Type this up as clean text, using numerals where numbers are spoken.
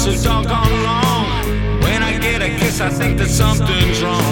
so doggone long. When I get a kiss, I think that something's wrong.